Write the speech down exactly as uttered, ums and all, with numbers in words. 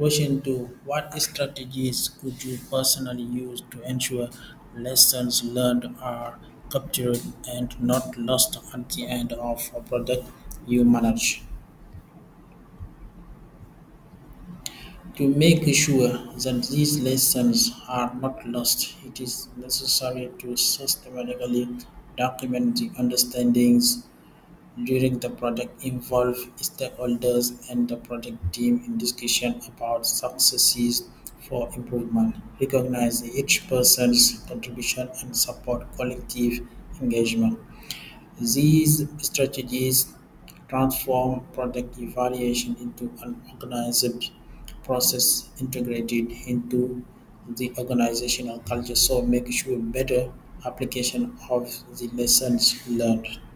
Question two: what strategies could you personally use to ensure lessons learned are captured and not lost at the end of a project you manage? To make sure that these lessons are not lost, it is necessary to systematically document the understandings during the project, involve stakeholders and the project team in discussion about successes for improvement, recognize each person's contribution and support collective engagement. These strategies transform project evaluation into an organized process integrated into the organizational culture, so make sure better application of the lessons learned.